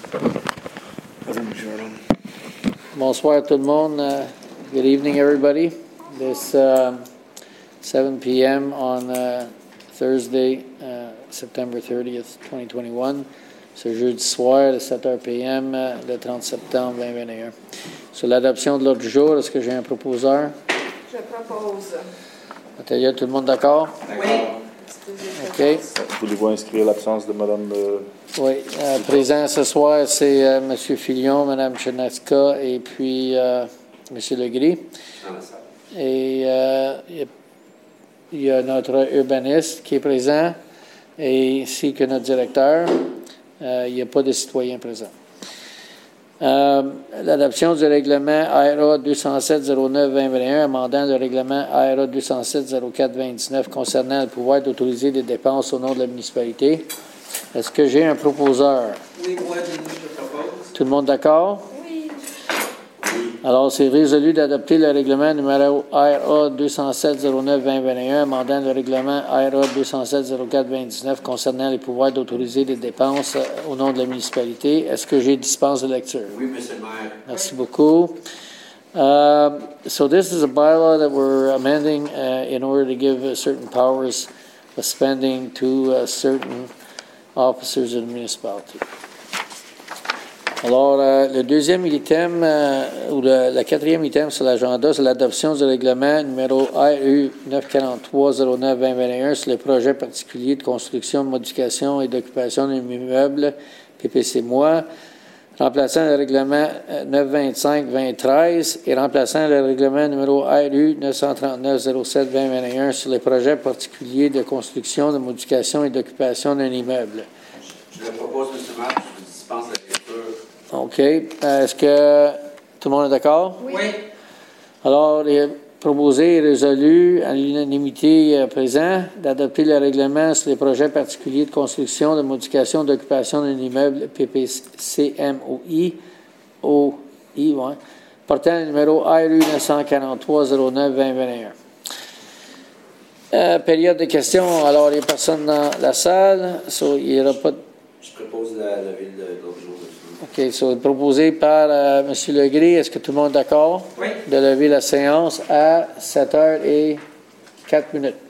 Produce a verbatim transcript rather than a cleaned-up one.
Bonsoir tout le monde. Uh, good evening, everybody. This uh, seven p m on uh, Thursday, uh, September thirtieth, twenty twenty-one. Ce jeudi soir, de sept heures p m, uh, le trente septembre vingt vingt et un. Sur l'adoption de l'ordre du jour, est-ce que j'ai un proposeur? Je propose. Atelier, tout le monde d'accord? Oui. OK. Voulez-vous inscrire l'absence de Mme... Euh... Oui. Euh, présent ce soir, c'est euh, M. Filion, Mme Chenaska et puis euh, M. Legris. Et euh, il y a notre urbaniste qui est présent, et ainsi que notre directeur. Euh, il n'y a pas de citoyens présents. Euh, L'adoption du règlement A R A deux cent sept zéro neuf vingt vingt et un, amendant le règlement A R A deux cent sept zéro quatre vingt dix-neuf concernant le pouvoir d'autoriser des dépenses au nom de la municipalité. Est-ce que j'ai un proposeur? Oui, moi, je propose. Tout le monde d'accord? Oui. Alors, c'est résolu d'adopter le règlement numéro A R A deux cent sept zéro neuf vingt vingt et un, amendant le règlement A R A deux cent sept zéro quatre vingt dix-neuf concernant les pouvoirs d'autoriser des dépenses au nom de la municipalité. Est-ce que j'ai dispense de lecture? Oui, Monsieur le maire. Merci beaucoup. Uh, so this is a bylaw that we're amending uh, in order to give uh, certain powers of spending to uh, certain officers of the municipality. Alors, euh, le deuxième item, euh, ou le, le quatrième item sur l'agenda, c'est l'adoption du règlement numéro R U neuf cent quarante-trois zéro neuf vingt vingt et un sur les projets particuliers de construction, de modification et d'occupation d'un immeuble, P P C M O A, remplaçant le règlement neuf cent vingt-cinq vingt treize et remplaçant le règlement numéro R U neuf cent trente-neuf zéro sept vingt vingt et un sur les projets particuliers de construction, de modification et d'occupation d'un immeuble. Je le propose, Monsieur le maire, je vous dispense la lecture. OK. Euh, Est-ce que tout le monde est d'accord? Oui. Oui. Alors, il est proposé et résolu à l'unanimité euh, présent d'adopter le règlement sur les projets particuliers de construction, de modification, d'occupation d'un immeuble P P C M O I, O I, ouais, portant le numéro R U neuf cent quarante-trois zéro neuf vingt vingt et un. Euh, période de questions. Alors, il n'y a personne dans la salle. So, il n'y aura pas de... Je propose la, la ville de l'autre jour. OK. So, proposé par euh, M. Legris. Est-ce que tout le monde est d'accord? Oui. De lever la séance à sept heures et quatre minutes.